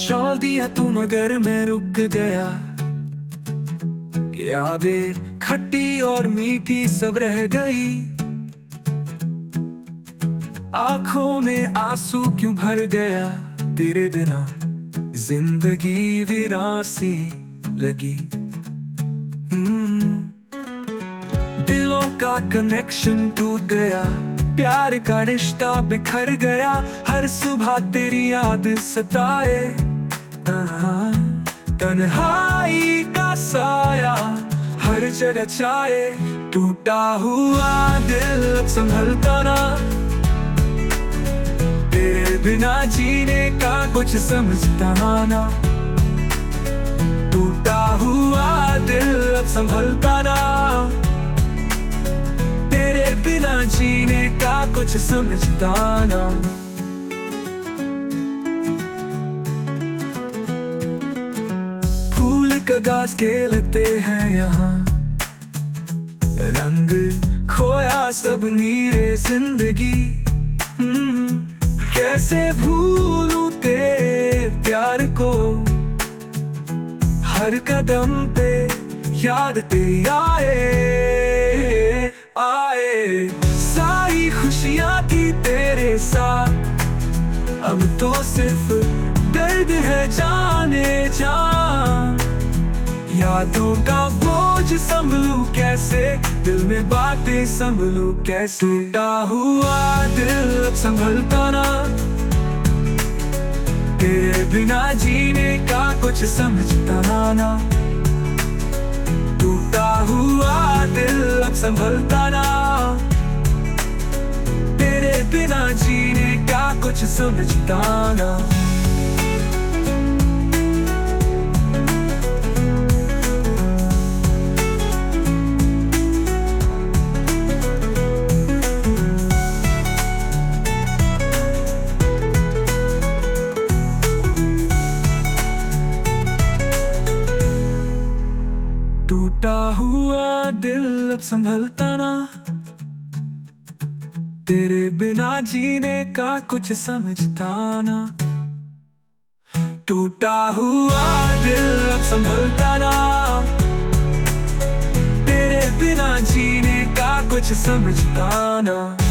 Shawl दिया तू मगर मैं रुक गया। यादें खट्टी और मीठी सब रह गई। आंखों में आंसू क्यों भर गया, तेरे बिना जिंदगी वीरान सी लगी। दिलों का कनेक्शन टूट गया, प्यार का रिश्ता बिखर गया। हर सुबह तेरी याद सताए, तन्हाई का साया हर जगह छाए। टूटा हुआ दिल संभलता ना, तेरे बिना जीने का कुछ समझता ना। टूटा हुआ दिल संभलता ना, तेरे बिना जीने का कुछ समझता ना। फूल का घास खेलते हैं यहाँ, रंग खोया सब नीरे जिंदगी। कैसे भूलूं तेरे प्यार को, हर कदम पे याद तेरी आए। सारी खुशियां थी तेरे साथ, अब तो सिर्फ दर्द है जाने जान। यादों का बोझ संभलूं कैसे, दिल में बातें संभलूं कैसे। टूटा हुआ दिल संभलता ना, तेरे बिना जीने का कुछ समझता ना। टूटा हुआ दिल संभलता ना, तेरे बिना जीने का कुछ समझता ना। टूटा हुआ दिल अब संभलता ना, तेरे बिना जीने का कुछ समझता ना। टूटा हुआ दिल अब संभलता ना, तेरे बिना जीने का कुछ समझता ना।